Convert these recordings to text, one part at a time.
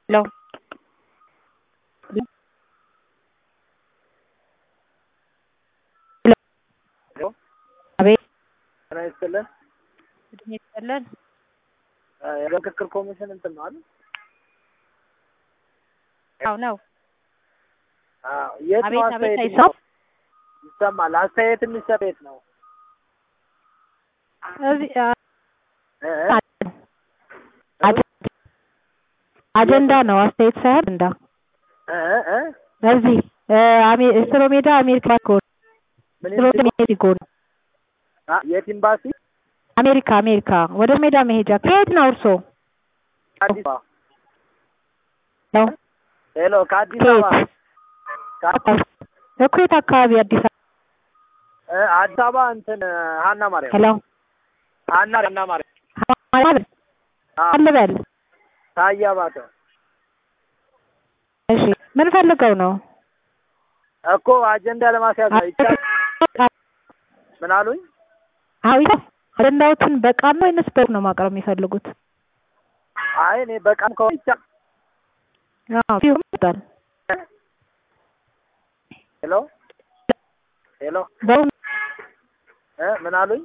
Hello. Hello. አቤት ጤና ይስጥልን። እድሜ ይስጥልን። የምክክር ኮሚሽን እንትን ነው አይደል? አዎ ነው። የት ነው አቤት አቤት አስተያየት አይሰማም? ይሰማል? አስተያየት የሚሰጥ የት ነው? እዚህ አጀንዳ ነው አስተያየት ሳይሆን እንዳ እዚህ ስትሮ ሜዳ አሜሪካ ኮድ ስትሮ ሜዳ ኮድ የት ኤምባሲ? አሜሪካ ወደ ሜዳ መሄጃ ከየት ነው እርሶ? አዲስ አበባ ነው። ሄሎ ከአዲስ አበባ እኮ የት አካባቢ አዲስ አበባ እንትን ሀና ማርያም። ሄሎ ሀና ማርያም አልበል ታያ ባተ። እሺ ምን ፈልገው ነው? እኮ አጀንዳ ለማስያዝ ነው። ይቻላል? ምን አሉኝ? አዎ አጀንዳዎችን በቃል ነው ወይስ በጽሁፍ ነው ማቅረብ የሚፈልጉት? አይ እኔ በቃል ከሆነ ይቻላል። አዎ ይሁን። ሄሎ ምን አሉኝ?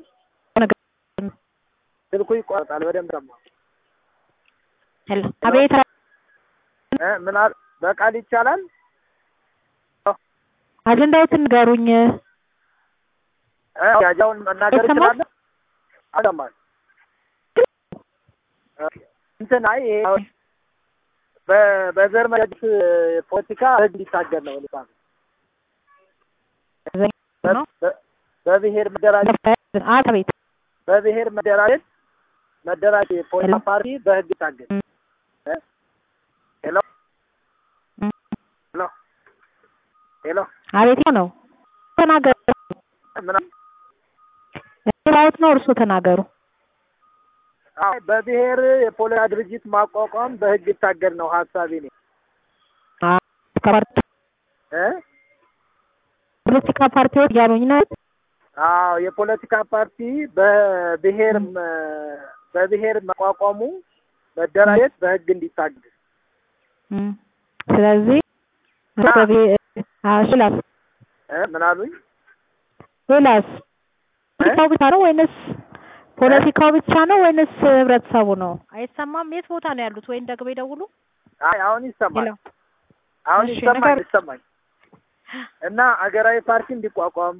ስልኩ ይቆርጣል። በደንብ ሰማ። ሄሎ አቤት ምን አሉ? በቃል ይቻላል? አጀንዳዎችን ንገሩኝ። ያጃውን መናገር ይችላል? አለማል እንትን አይ በዘር መድረክ ፖለቲካ ህግ ሊታገል ነው ልባል በብሔር መደራጀት አቤት በብሔር መደራጀት የፖለቲካ ፓርቲ በህግ ይታገል። ሄሎ አቤት ነው ተናገሩ። ነው እርሶ ተናገሩ። በብሔር የፖለቲካ ድርጅት ማቋቋም በህግ ይታገል ነው ሀሳቤ ነው። ፖለቲካ ፓርቲዎች ያሉኝ ነው። አዎ የፖለቲካ ፓርቲ በብሔር ማቋቋሙ መደራጀት በህግ እንዲታገል። ስለዚህ አሽላስ ምን አሉኝ? ሌላስ ፖለቲካው ብቻ ነው ወይንስ ፖለቲካው ብቻ ነው ወይንስ ህብረተሰቡ ነው? አይሰማም? የት ቦታ ነው ያሉት? ወይን ደግሞ ይደውሉ። አይ አሁን ይሰማል። አሁን ይሰማል። እና አገራዊ ፓርቲ እንዲቋቋም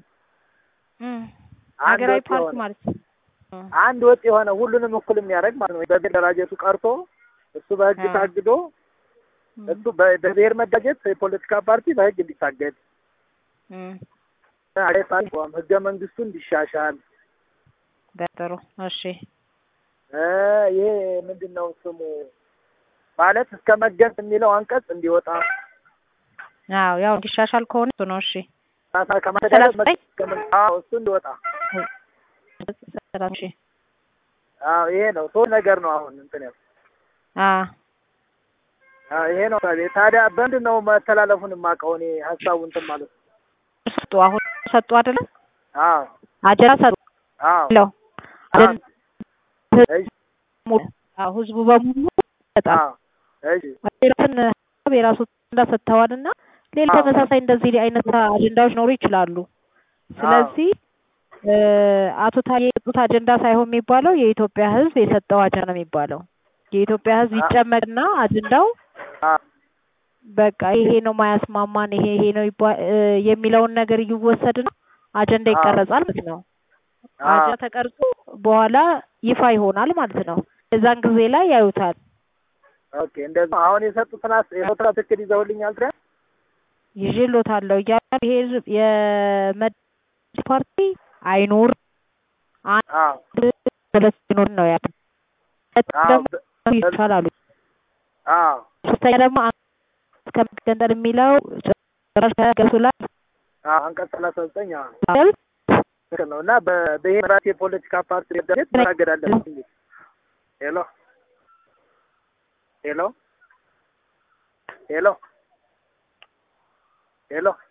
አገራዊ ፓርቲ ማለት አንድ ወጥ የሆነ ሁሉንም እኩል የሚያደርግ ማለት ነው። በብሔር መደራጀቱ ቀርቶ እሱ በህግ ታግዶ እሱ በብሔር መደራጀት የፖለቲካ ፓርቲ በህግ እንዲታገድ ህገ መንግስቱ እንዲሻሻል። በጥሩ እሺ። ይሄ ምንድነው ስሙ ማለት እስከ መገንጠል የሚለው አንቀጽ እንዲወጣ። አዎ ያው እንዲሻሻል ከሆነ እሱ ነው። እሺ እሱ እንዲወጣ። እሺ ይሄ ነው ሶስት ነገር ነው አሁን እንትን ያው ይሄ ነው። ታዲያ በምንድን ነው መተላለፉን የማውቀው እኔ ሀሳቡ እንትን ማለት ነው። አሁን ሰጡ አይደለ? አዎ አጀራ ሰጡ። አዎ ህዝቡ በሙሉ በጣም የራሱ እንዳሰጥተዋልና ሌላ ተመሳሳይ እንደዚህ አይነት አጀንዳዎች ኖሩ ይችላሉ። ስለዚህ አቶ ታዬ የሰጡት አጀንዳ ሳይሆን የሚባለው የኢትዮጵያ ህዝብ የሰጠው አጀንዳ ነው የሚባለው። የኢትዮጵያ ህዝብ ይጨመቅና አጀንዳው በቃ ይሄ ነው ማያስማማን ይሄ ነው የሚለውን ነገር ይወሰድና አጀንዳ ይቀረጻል ማለት ነው። አጀንዳ ተቀርጾ በኋላ ይፋ ይሆናል ማለት ነው። እዛን ጊዜ ላይ ያዩታል። ኦኬ እንደዛ አሁን የሰጡትና የፎቶ ትክክል ይዘውልኛል ትራ ይዤሎታለሁ። ይሄ የመድረክ ፓርቲ አይኖር ሁለት ነው ያለው። ደግሞ ይቻላል። ሶስተኛ ደግሞ እስከመገንጠል የሚለው ጭራሽ ከገሱላት አንቀጽ 39 ነው እና በብሔር የፖለቲካ ፓርቲ ደረጃ ተናገራለን። ሄሎ